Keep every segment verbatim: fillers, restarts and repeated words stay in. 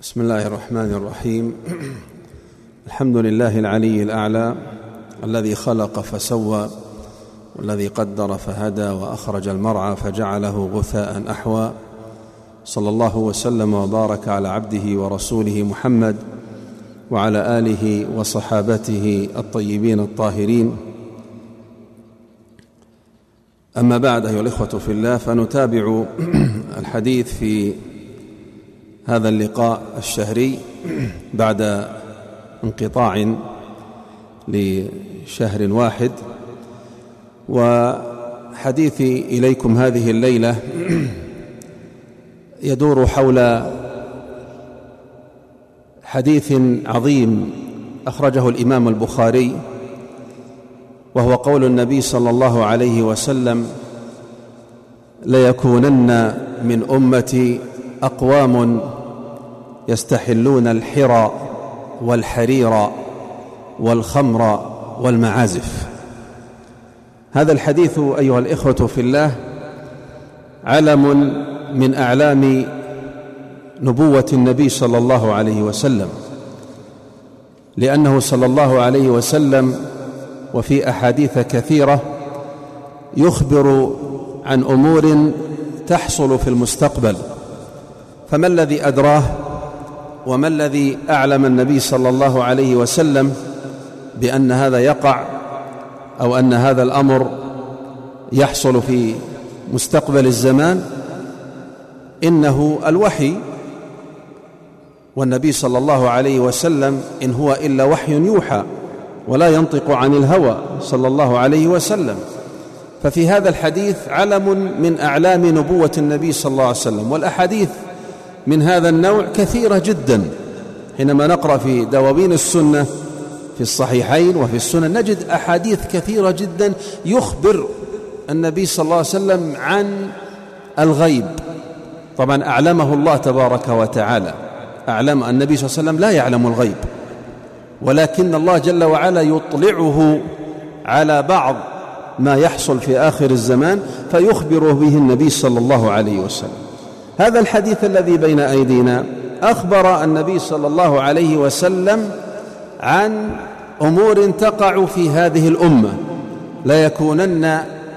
بسم الله الرحمن الرحيم. الحمد لله العلي الأعلى الذي خلق فسوى والذي قدر فهدى وأخرج المرعى فجعله غثاء أحوى. صلى الله وسلم وبارك على عبده ورسوله محمد وعلى آله وصحابته الطيبين الطاهرين. أما بعد، أيها الإخوة في الله، فنتابع الحديث في هذا اللقاء الشهري بعد انقطاع لشهر واحد. وحديثي إليكم هذه الليلة يدور حول حديث عظيم أخرجه الإمام البخاري، وهو قول النبي صلى الله عليه وسلم: ليكونن من أمتي أقوام يستحلون الحرى والحرير والخمر والمعازف. هذا الحديث أيها الإخوة في الله علم من أعلام نبوة النبي صلى الله عليه وسلم، لأنه صلى الله عليه وسلم وفي أحاديث كثيرة يخبر عن أمور تحصل في المستقبل، فما الذي أدراه وما الذي أعلم النبي صلى الله عليه وسلم بأن هذا يقع أو أن هذا الأمر يحصل في مستقبل الزمان؟ إنه الوحي، والنبي صلى الله عليه وسلم إن هو إلا وحي يوحى ولا ينطق عن الهوى صلى الله عليه وسلم. ففي هذا الحديث علم من أعلام نبوة النبي صلى الله عليه وسلم. والأحاديث من هذا النوع كثيرة جدا. حينما نقرأ في دواوين السنة في الصحيحين وفي السنن نجد أحاديث كثيرة جدا يخبر النبي صلى الله عليه وسلم عن الغيب. طبعا أعلمه الله تبارك وتعالى، أعلم النبي صلى الله عليه وسلم لا يعلم الغيب، ولكن الله جل وعلا يطلعه على بعض ما يحصل في آخر الزمان فيخبره به النبي صلى الله عليه وسلم. هذا الحديث الذي بين أيدينا أخبر النبي صلى الله عليه وسلم عن أمور تقع في هذه الأمة: لا يكونن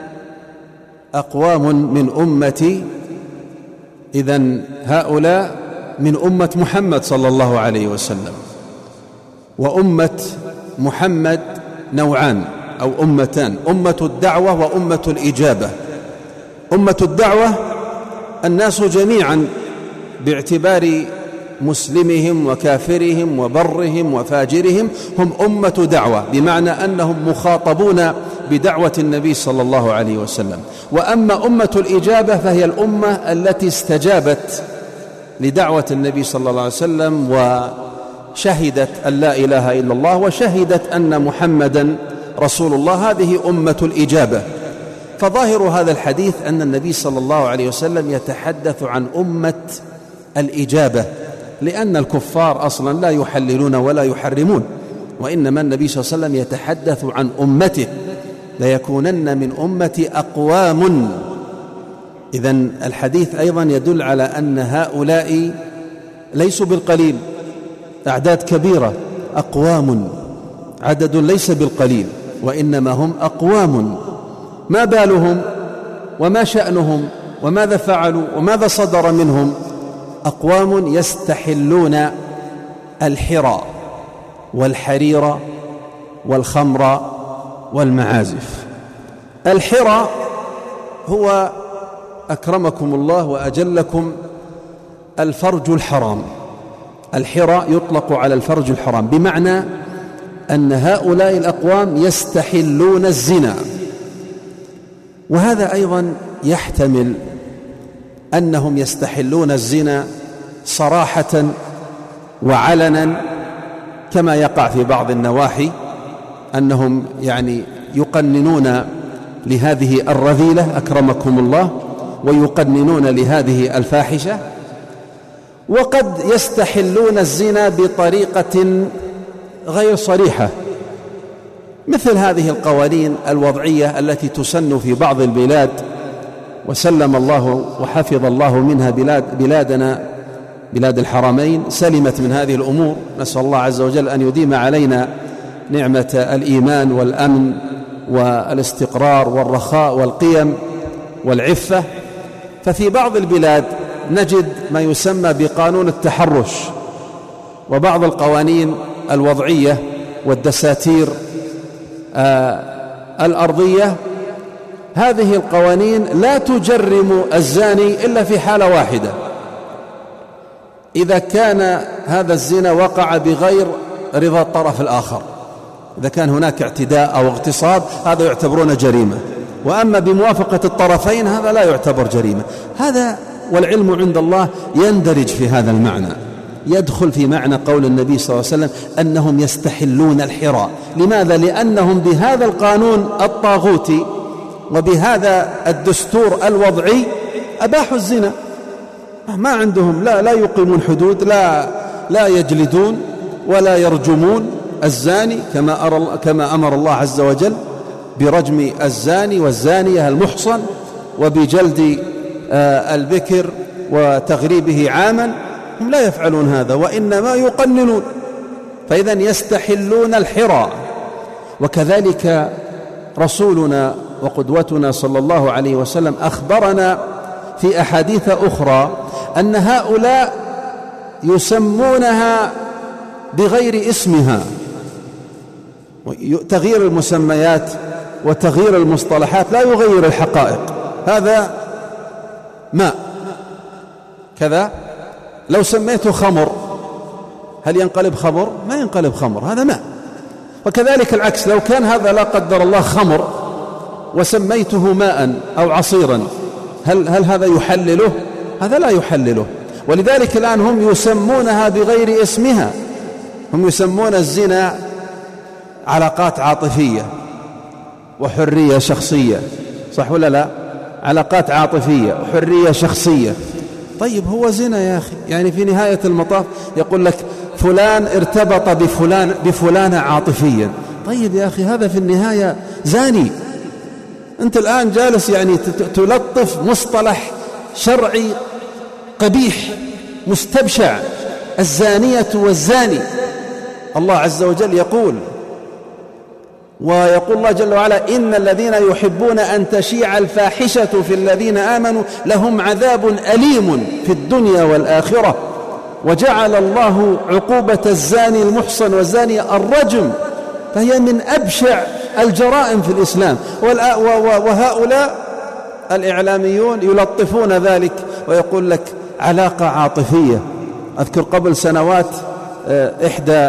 أقوام من أمتي. إذن هؤلاء من أمة محمد صلى الله عليه وسلم. وأمة محمد نوعان أو أمتان: أمة الدعوة وأمة الإجابة. أمة الدعوة الناس جميعا باعتبار مسلمهم وكافرهم وبرهم وفاجرهم هم أمة دعوة، بمعنى أنهم مخاطبون بدعوة النبي صلى الله عليه وسلم. وأما أمة الإجابة فهي الأمة التي استجابت لدعوة النبي صلى الله عليه وسلم وشهدت أن لا إله إلا الله وشهدت أن محمدا رسول الله. هذه أمة الإجابة. فظاهر هذا الحديث أن النبي صلى الله عليه وسلم يتحدث عن أمة الإجابة، لأن الكفار أصلا لا يحللون ولا يحرمون، وإنما النبي صلى الله عليه وسلم يتحدث عن أمته: ليكونن من أمتي أقوام. إذن الحديث أيضا يدل على أن هؤلاء ليسوا بالقليل، أعداد كبيرة، أقوام، عدد ليس بالقليل، وإنما هم أقوام. ما بالهم وما شأنهم وماذا فعلوا وماذا صدر منهم؟ أقوام يستحلون الحرى والحرير والخمر والمعازف. الحرى هو أكرمكم الله وأجلكم الفرج الحرام. الحرى يطلق على الفرج الحرام، بمعنى أن هؤلاء الأقوام يستحلون الزنا. وهذا أيضا يحتمل أنهم يستحلون الزنا صراحة وعلنا، كما يقع في بعض النواحي أنهم يعني يقننون لهذه الرذيلة أكرمكم الله ويقننون لهذه الفاحشة. وقد يستحلون الزنا بطريقة غير صريحة، مثل هذه القوانين الوضعية التي تسن في بعض البلاد، وسلم الله وحفظ الله منها بلاد بلادنا بلاد الحرمين سلمت من هذه الأمور. نسأل الله عز وجل أن يديم علينا نعمة الإيمان والأمن والاستقرار والرخاء والقيم والعفة. ففي بعض البلاد نجد ما يسمى بقانون التحرش وبعض القوانين الوضعية والدساتير آه الأرضية. هذه القوانين لا تجرم الزاني إلا في حالة واحدة، إذا كان هذا الزنا وقع بغير رضا الطرف الآخر. إذا كان هناك اعتداء أو اغتصاب هذا يعتبرون جريمة، وأما بموافقة الطرفين هذا لا يعتبر جريمة. هذا والعلم عند الله يندرج في هذا المعنى، يدخل في معنى قول النبي صلى الله عليه وسلم أنهم يستحلون الحرى. لماذا؟ لأنهم بهذا القانون الطاغوتي وبهذا الدستور الوضعي أباحوا الزنا. ما عندهم لا لا يقيمون حدود، لا لا يجلدون ولا يرجمون الزاني كما أرى كما أمر الله عز وجل برجم الزاني والزانية المحصن وبجلد البكر وتغريبه عاما. هم لا يفعلون هذا، وإنما يقننون. فإذا يستحلون الحرى. وكذلك رسولنا وقدوتنا صلى الله عليه وسلم أخبرنا في أحاديث أخرى أن هؤلاء يسمونها بغير اسمها. تغيير المسميات وتغيير المصطلحات لا يغير الحقائق. هذا ماء كذا، لو سميته خمر هل ينقلب خمر؟ ما ينقلب خمر، هذا ماء. وكذلك العكس، لو كان هذا لا قدر الله خمر وسميته ماء أو عصيرا هل, هل هذا يحلله؟ هذا لا يحلله. ولذلك الآن هم يسمونها بغير اسمها. هم يسمون الزنا علاقات عاطفية وحرية شخصية، صح ولا لا؟ علاقات عاطفية وحرية شخصية. طيب هو زنا يا أخي، يعني في نهاية المطاف يقول لك فلان ارتبط بفلان بفلانة عاطفيا. طيب يا أخي هذا في النهاية زاني. أنت الآن جالس يعني تلطف مصطلح شرعي قبيح مستبشع، الزانية والزاني. الله عز وجل يقول ويقول الله جل وعلا إن الذين يحبون أن تشيع الفاحشة في الذين آمنوا لهم عذاب أليم في الدنيا والآخرة وجعل الله عقوبة الزاني المحصن والزانية الرجم، فهي من أبشع الجرائم في الإسلام. وهؤلاء الإعلاميون يلطفون ذلك ويقول لك علاقة عاطفية. أذكر قبل سنوات إحدى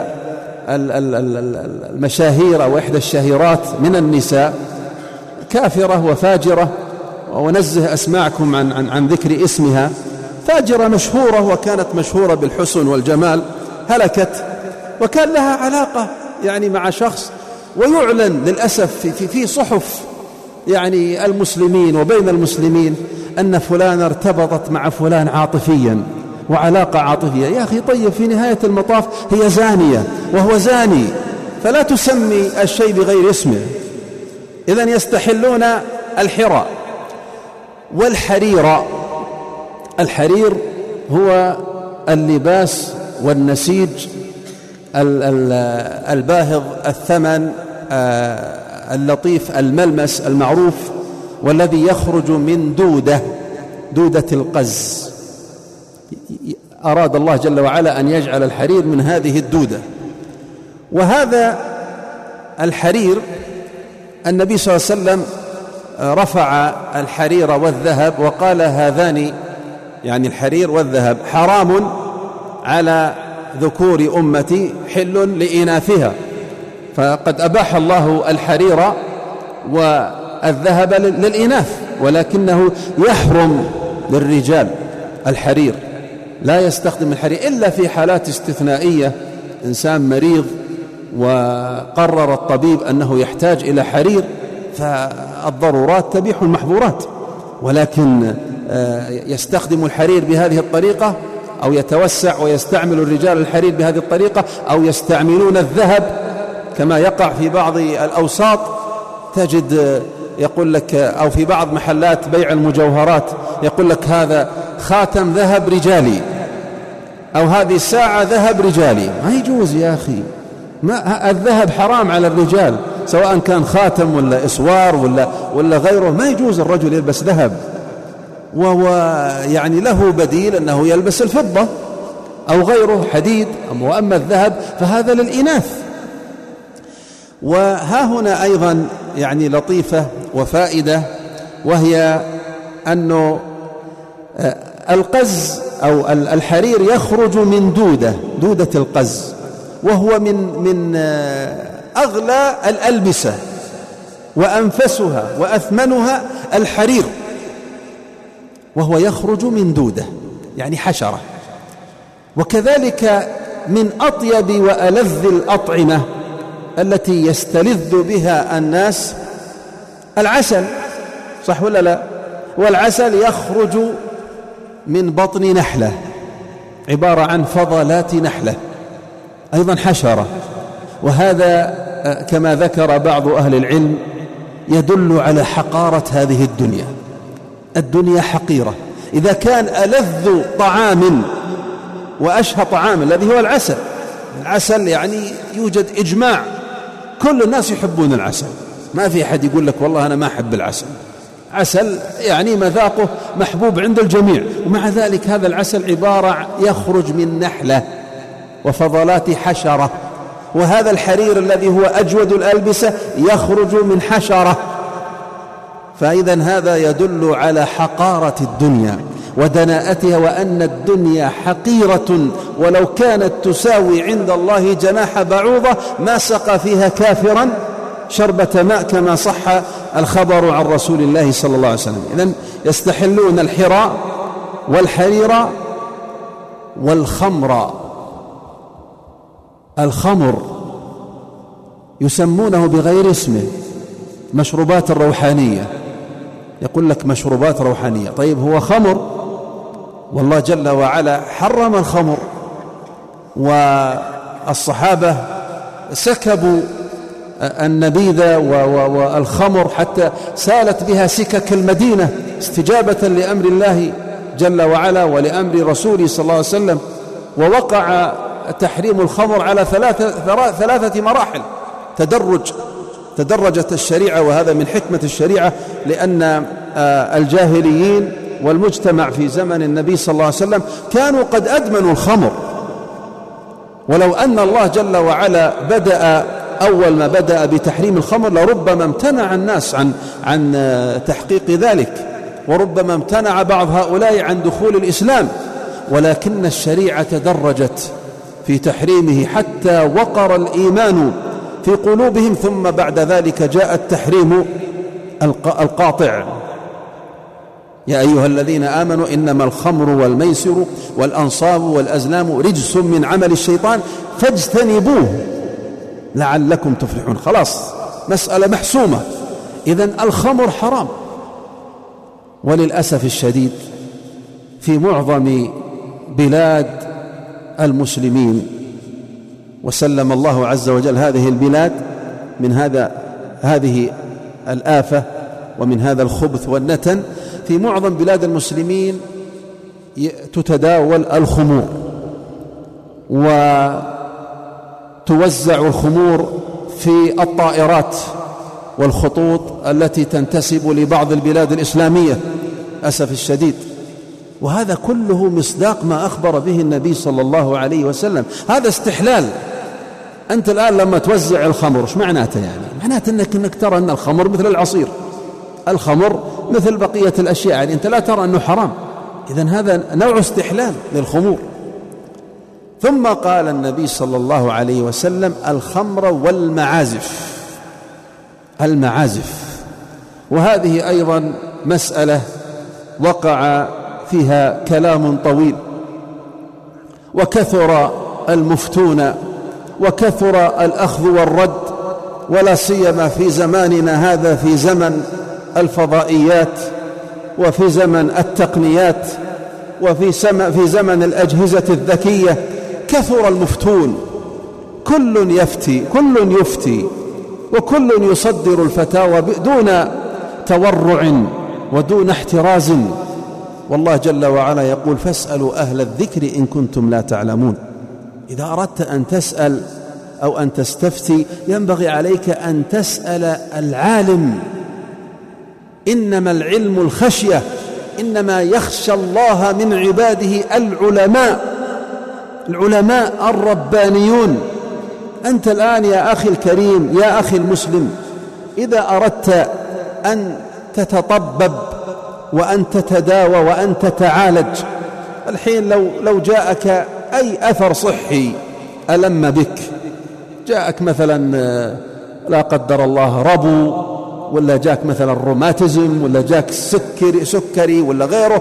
المشاهير أو إحدى الشهيرات من النساء كافرة وفاجرة، ونزه أسماعكم عن, عن, عن ذكر اسمها، فاجرة مشهورة وكانت مشهورة بالحسن والجمال، هلكت وكان لها علاقة يعني مع شخص، ويعلن للأسف في, في, في صحف يعني المسلمين وبين المسلمين أن فلان ارتبطت مع فلان عاطفيا وعلاقة عاطفية. يا أخي طيب في نهاية المطاف هي زانية وهو زاني، فلا تسمي الشيء بغير اسمه. إذن يستحلون الحرى والحرير. الحرير هو اللباس والنسيج الباهظ الثمن اللطيف الملمس المعروف، والذي يخرج من دودة دودة القز. أراد الله جل وعلا أن يجعل الحرير من هذه الدودة. وهذا الحرير النبي صلى الله عليه وسلم رفع الحرير والذهب وقال هذان، يعني الحرير والذهب، حرام على ذكور أمتي حل لإناثها. فقد أباح الله الحرير والذهب للإناث، ولكنه يحرم للرجال الحرير. لا يستخدم الحرير إلا في حالات استثنائية، إنسان مريض وقرر الطبيب أنه يحتاج إلى حرير، فالضرورات تبيح المحظورات. ولكن يستخدم الحرير بهذه الطريقة، أو يتوسع ويستعمل الرجال الحرير بهذه الطريقة، أو يستعملون الذهب كما يقع في بعض الأوساط. تجد يقول لك، أو في بعض محلات بيع المجوهرات يقول لك هذا خاتم ذهب رجالي، أو هذه الساعة ذهب رجالي، ما يجوز يا أخي. ما الذهب حرام على الرجال، سواء كان خاتم ولا إسوار ولا, ولا غيره، ما يجوز الرجل يلبس ذهب، وهو يعني له بديل أنه يلبس الفضة أو غيره حديد. وأما الذهب فهذا للإناث. وها هنا أيضا يعني لطيفة وفائدة، وهي أنه القز أو الحرير يخرج من دودة دودة القز، وهو من من أغلى الألبسة وأنفسها وأثمنها الحرير، وهو يخرج من دودة يعني حشرة. وكذلك من أطيب وألذ الأطعمة التي يستلذ بها الناس العسل، صح ولا لا؟ والعسل يخرج من بطن نحلة، عبارة عن فضلات نحلة، أيضا حشرة. وهذا كما ذكر بعض أهل العلم يدل على حقارة هذه الدنيا. الدنيا حقيرة. إذا كان ألذ طعام وأشهى طعام الذي هو العسل، العسل يعني يوجد إجماع، كل الناس يحبون العسل، ما في أحد يقول لك والله أنا ما أحب العسل. عسل يعني مذاقه محبوب عند الجميع، ومع ذلك هذا العسل عبارة يخرج من نحلة وفضلات حشرة. وهذا الحرير الذي هو أجود الألبسة يخرج من حشرة. فإذا هذا يدل على حقارة الدنيا ودناءتها، وأن الدنيا حقيرة، ولو كانت تساوي عند الله جناح بعوضة ما سقى فيها كافرا شربة ماء، كما صح الخبر عن رسول الله صلى الله عليه وسلم. إذن يستحلون الحراء والحرير والخمر. الخمر يسمونه بغير اسمه، مشروبات الروحانية، يقول لك مشروبات روحانية. طيب هو خمر، والله جل وعلا حرم الخمر، والصحابة سكبوا النبيذ والخمر حتى سالت بها سكك المدينة استجابة لأمر الله جل وعلا ولأمر رسوله صلى الله عليه وسلم. ووقع تحريم الخمر على ثلاثة, ثلاثة مراحل، تدرج تدرجت الشريعة، وهذا من حكمة الشريعة، لأن الجاهليين والمجتمع في زمن النبي صلى الله عليه وسلم كانوا قد أدمنوا الخمر. ولو أن الله جل وعلا بدأ أول ما بدأ بتحريم الخمر لربما امتنع الناس عن عن تحقيق ذلك، وربما امتنع بعض هؤلاء عن دخول الإسلام، ولكن الشريعة تدرجت في تحريمه حتى وقر الإيمان في قلوبهم، ثم بعد ذلك جاء التحريم القاطع. يا أيها الذين آمنوا إنما الخمر والميسر والأنصاب والأزلام رجس من عمل الشيطان فاجتنبوه لعلكم تفلحون. خلاص مسألة محسومة. إذن الخمر حرام. وللأسف الشديد في معظم بلاد المسلمين، وسلم الله عز وجل هذه البلاد من هذا هذه الآفة ومن هذا الخبث والنتن، في معظم بلاد المسلمين تتداول الخمور وتوزع الخمور في الطائرات والخطوط التي تنتسب لبعض البلاد الإسلامية أسف الشديد. وهذا كله مصداق ما أخبر به النبي صلى الله عليه وسلم. هذا استحلال. أنت الآن لما توزع الخمر ايش معناته؟ يعني معناته أنك, إنك ترى أن الخمر مثل العصير، الخمر مثل بقية الأشياء، يعني أنت لا ترى أنه حرام. إذن هذا نوع استحلال للخمور. ثم قال النبي صلى الله عليه وسلم الخمر والمعازف. المعازف، وهذه أيضا مسألة وقع فيها كلام طويل، وكثر المفتون وكثر الأخذ والرد، ولا سيما في زماننا هذا، في زمن الفضائيات وفي زمن التقنيات وفي في زمن الأجهزة الذكية. كثر المفتون، كل يفتي كل يفتي وكل يصدر الفتاوى دون تورع ودون احتراز. والله جل وعلا يقول فاسألوا أهل الذكر إن كنتم لا تعلمون. إذا أردت أن تسأل أو أن تستفتي ينبغي عليك أن تسأل العالم. إنما العلم الخشية، إنما يخشى الله من عباده العلماء، العلماء الربانيون. أنت الآن يا أخي الكريم، يا أخي المسلم، إذا أردت أن تتطبب وأن تتداوى وأن تتعالج، الحين لو, لو جاءك أي أثر صحي ألم بك، جاءك مثلا لا قدر الله ربو، ولا جاءك مثلا روماتيزم، ولا جاءك سكري, سكري ولا غيره،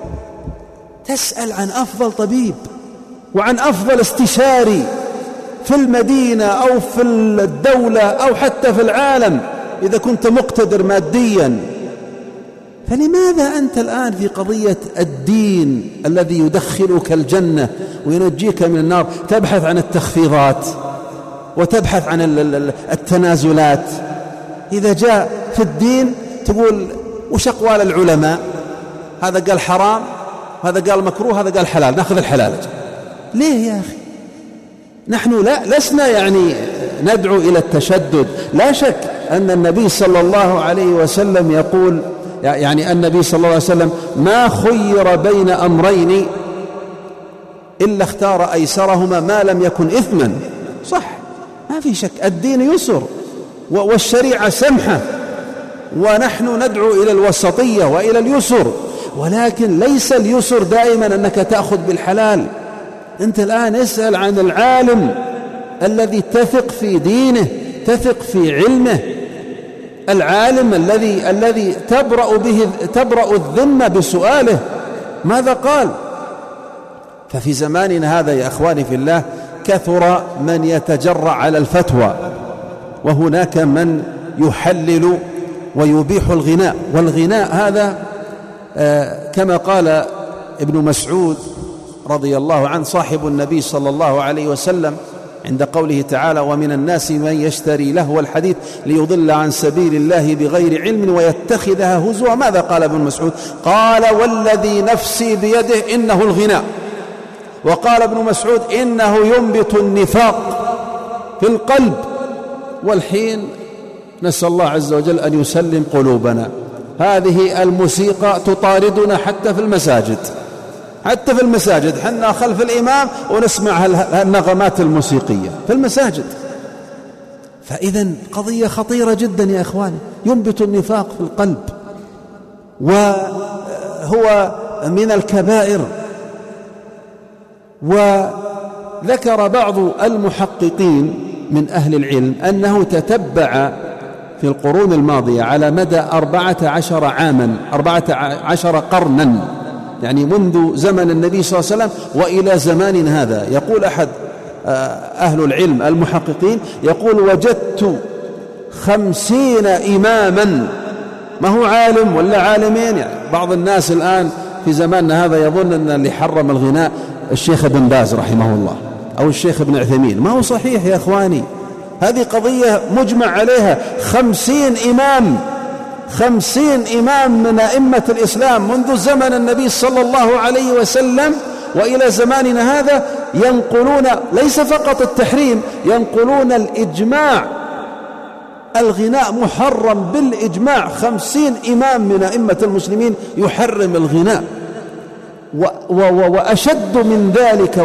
تسأل عن أفضل طبيب وعن أفضل استشاري في المدينة أو في الدولة أو حتى في العالم إذا كنت مقتدر ماديا. فلماذا أنت الآن في قضية الدين الذي يدخلك الجنة وينجيك من النار تبحث عن التخفيضات وتبحث عن التنازلات؟ إذا جاء في الدين تقول وش أقوال العلماء، هذا قال حرام، هذا قال مكروه، هذا قال حلال، نأخذ الحلال. ليه يا أخي؟ نحن لا لسنا يعني ندعو إلى التشدد. لا شك أن النبي صلى الله عليه وسلم يقول، يعني النبي صلى الله عليه وسلم ما خير بين أمرين إلا اختار أيسرهما ما لم يكن إثما. صح، ما في شك، الدين يسر والشريعة سمحة، ونحن ندعو إلى الوسطية وإلى اليسر، ولكن ليس اليسر دائما أنك تأخذ بالحلال. أنت الآن اسأل عن العالم الذي تثق في دينه، تثق في علمه، العالم الذي الذي تبرأ به تبرأ الذمة بسؤاله ماذا قال. ففي زماننا هذا يا أخواني في الله كثر من يتجرأ على الفتوى، وهناك من يحلل ويبيح الغناء. والغناء هذا آه كما قال ابن مسعود رضي الله عنه صاحب النبي صلى الله عليه وسلم عند قوله تعالى ومن الناس من يشتري لهو الحديث ليضل عن سبيل الله بغير علم ويتخذها هزوا. ماذا قال ابن مسعود؟ قال والذي نفسي بيده إنه الغناء. وقال ابن مسعود إنه ينبت النفاق في القلب. والحين نسأل الله عز وجل أن يسلم قلوبنا. هذه الموسيقى تطاردنا حتى في المساجد، حتى في المساجد حنا خلف الإمام ونسمع النغمات الموسيقية في المساجد. فإذا قضية خطيرة جدا يا إخواني، ينبت النفاق في القلب وهو من الكبائر. وذكر بعض المحققين من أهل العلم أنه تتبع في القرون الماضية على مدى أربعة عشر عاما، أربعة عشر قرنا، يعني منذ زمن النبي صلى الله عليه وسلم وإلى زماننا هذا. يقول أحد أهل العلم المحققين يقول وجدت خمسين إماما، ما هو عالم ولا عالمين. يعني بعض الناس الآن في زماننا هذا يظن أن اللي حرم الغناء الشيخ ابن باز رحمه الله أو الشيخ ابن عثيمين. ما هو صحيح يا إخواني، هذه قضية مجمع عليها. خمسين إمام، خمسين إمام من أئمة الإسلام منذ زمن النبي صلى الله عليه وسلم وإلى زماننا هذا ينقلون ليس فقط التحريم، ينقلون الإجماع. الغناء محرم بالإجماع، خمسين إمام من أئمة المسلمين يحرم الغناء. وأشد من ذلك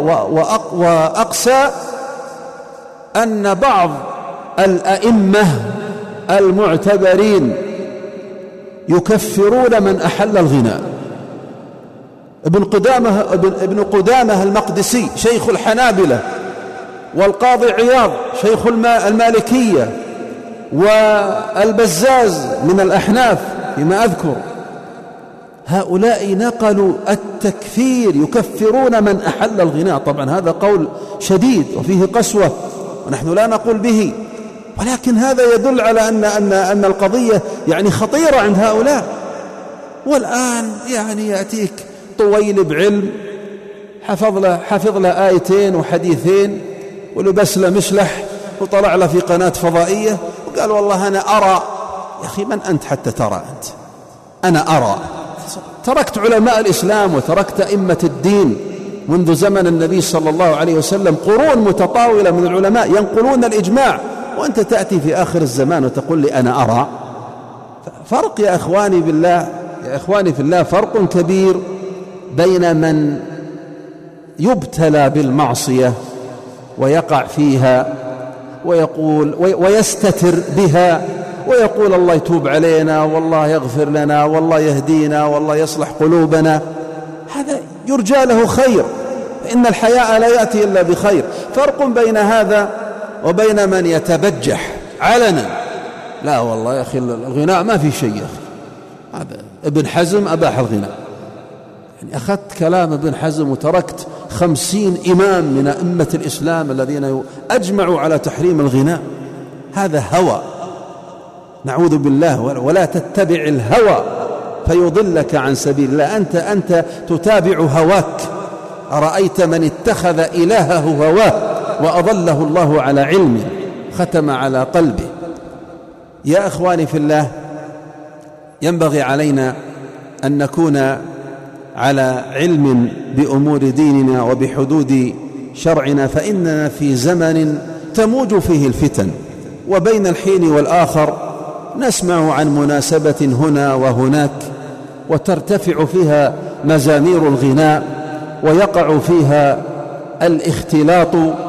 وأقسى أن بعض الأئمة المعتبرين يكفرون من أحل الغناء. ابن قدامة, ابن قدامة المقدسي شيخ الحنابلة، والقاضي عياض شيخ المالكية، والبزاز من الأحناف فيما أذكر، هؤلاء نقلوا التكفير، يكفرون من أحل الغناء. طبعا هذا قول شديد وفيه قسوة ونحن لا نقول به، ولكن هذا يدل على أن, أن, أن القضية يعني خطيرة عند هؤلاء. والآن يعني يأتيك طويل بعلم حفظ له, حفظ له آيتين وحديثين ولبس له مشلح وطلع له في قناة فضائية وقال والله أنا أرى. يا أخي من أنت حتى ترى؟ أنت أنا أرى، تركت علماء الإسلام وتركت أئمة الدين منذ زمن النبي صلى الله عليه وسلم، قرون متطاولة من العلماء ينقلون الإجماع، وأنت تأتي في آخر الزمان وتقول لي أنا أرى. فرق يا إخواني بالله، يا إخواني في الله، فرق كبير بين من يبتلى بالمعصية ويقع فيها ويقول ويستتر بها ويقول الله يتوب علينا والله يغفر لنا والله يهدينا والله يصلح قلوبنا، هذا يرجى له خير، إن الحياء لا يأتي إلا بخير. فرق بين هذا وبين من يتبجح علنا، لا والله يا أخي الغناء ما في شيء يا أخي، هذا ابن حزم أباح الغناء، يعني أخذت كلام ابن حزم وتركت خمسين إمام من أئمة الإسلام الذين أجمعوا على تحريم الغناء. هذا هوى، نعوذ بالله، ولا تتبع الهوى فيضلك عن سبيل الله. أنت أنت تتابع هواك. أرأيت من اتخذ إلهه هواه وأضله الله على علمه ختم على قلبه. يا إخواني في الله، ينبغي علينا أن نكون على علم بأمور ديننا وبحدود شرعنا، فإننا في زمن تموج فيه الفتن، وبين الحين والآخر نسمع عن مناسبة هنا وهناك وترتفع فيها مزامير الغناء ويقع فيها الاختلاط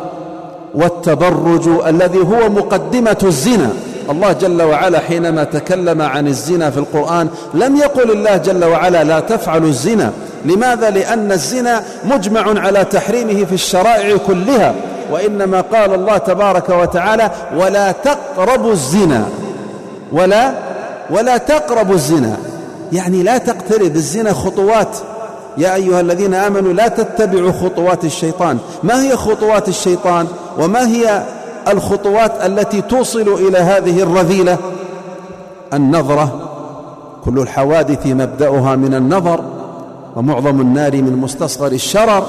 والتبرج الذي هو مقدمة الزنا. الله جل وعلا حينما تكلم عن الزنا في القرآن لم يقل الله جل وعلا لا تفعلوا الزنا. لماذا؟ لأن الزنا مجمع على تحريمه في الشرائع كلها، وإنما قال الله تبارك وتعالى ولا تقربوا الزنا، ولا ولا تقربوا الزنا، يعني لا تقترب الزنا خطوات. يا أيها الذين آمنوا لا تتبعوا خطوات الشيطان. ما هي خطوات الشيطان وما هي الخطوات التي توصل إلى هذه الرذيلة؟ النظرة، كل الحوادث مبدأها من النظر، ومعظم النار من مستصغر الشرر.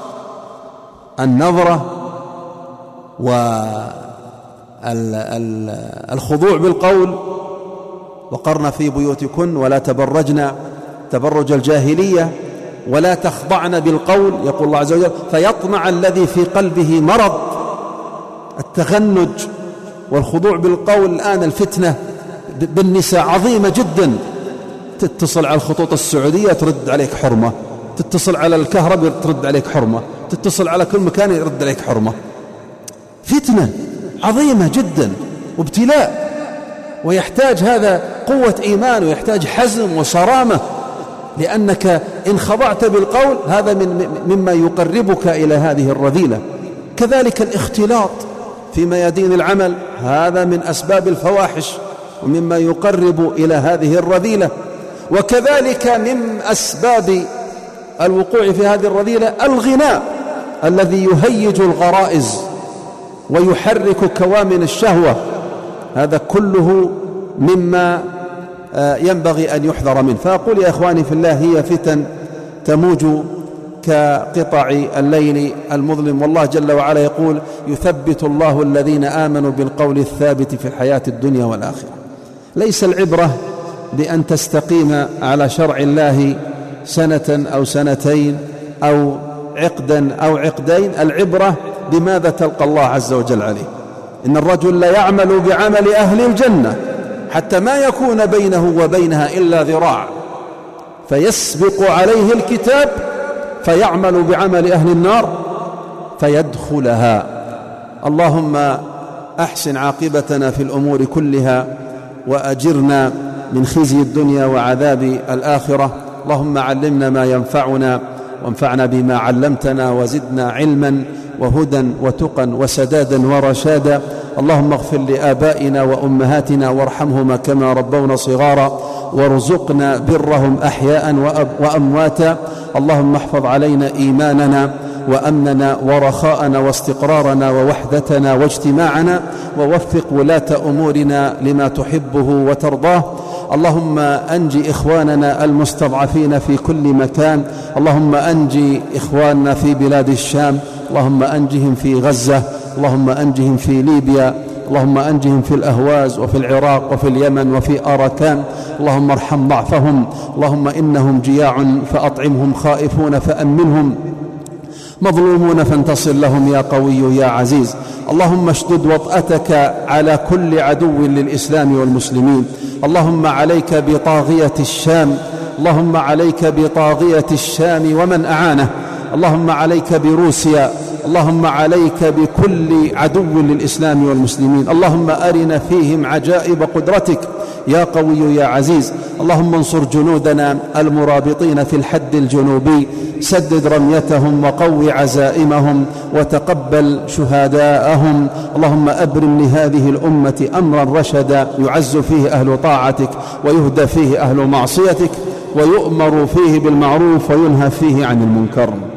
النظرة والخضوع بالقول، وقرن في بيوتكن ولا تبرجن تبرج الجاهلية ولا تخضعن بالقول، يقول الله عز وجل فيطمع الذي في قلبه مرض. التغنج والخضوع بالقول. الآن الفتنة بالنساء عظيمة جدا، تتصل على الخطوط السعودية ترد عليك حرمة، تتصل على الكهرباء ترد عليك حرمة، تتصل على كل مكان يرد عليك حرمة. فتنة عظيمة جدا وابتلاء، ويحتاج هذا قوة إيمان ويحتاج حزم وصرامة، لأنك إن خضعت بالقول هذا من مما يقربك إلى هذه الرذيلة. كذلك الاختلاط في ميادين العمل، هذا من أسباب الفواحش ومما يقرب إلى هذه الرذيلة. وكذلك من أسباب الوقوع في هذه الرذيلة الغناء الذي يهيج الغرائز ويحرك كوامن الشهوة، هذا كله مما ينبغي أن يحذر منه. فأقول يا إخواني في الله، هي فتن تموج كقطع الليل المظلم، والله جل وعلا يقول يثبت الله الذين آمنوا بالقول الثابت في الحياة الدنيا والآخرة. ليس العبرة بأن تستقيم على شرع الله سنة أو سنتين أو عقدا أو عقدين، العبرة بماذا تلقى الله عز وجل عليه. إن الرجل لا يعمل بعمل أهل الجنة حتى ما يكون بينه وبينها إلا ذراع، فيسبق عليه الكتاب فيعمل بعمل أهل النار فيدخلها. اللهم أحسن عاقبتنا في الأمور كلها وأجرنا من خزي الدنيا وعذاب الآخرة. اللهم علمنا ما ينفعنا وانفعنا بما علمتنا وزدنا علما وهدى وتقى وسدادا ورشادا. اللهم اغفر لآبائنا وأمهاتنا وارحمهما كما ربونا صغارا، وارزقنا برهم أحياء وأمواتا. اللهم احفظ علينا إيماننا وأمننا ورخاءنا واستقرارنا ووحدتنا واجتماعنا، ووفق ولاة أمورنا لما تحبه وترضاه. اللهم أنجي إخواننا المستضعفين في كل مكان، اللهم أنجي إخواننا في بلاد الشام، اللهم أنجهم في غزة، اللهم أنجهم في ليبيا، اللهم أنجهم في الأهواز وفي العراق وفي اليمن وفي أركان، اللهم ارحم ضعفهم، اللهم إنهم جياع فأطعمهم، خائفون فأمنهم، مظلومون فانتصر لهم يا قوي يا عزيز. اللهم اشدد وطأتك على كل عدو للإسلام والمسلمين. اللهم عليك بطاغية الشام، اللهم عليك بطاغية الشام ومن أعانه، اللهم عليك بروسيا، اللهم عليك بكل عدو للإسلام والمسلمين. اللهم أرنا فيهم عجائب قدرتك يا قوي يا عزيز. اللهم انصر جنودنا المرابطين في الحد الجنوبي، سدد رميتهم وقو عزائمهم وتقبل شهداءهم. اللهم أبرم لهذه الأمة أمرا رشدا يعز فيه أهل طاعتك ويهدى فيه أهل معصيتك ويؤمر فيه بالمعروف وينهى فيه عن المنكر.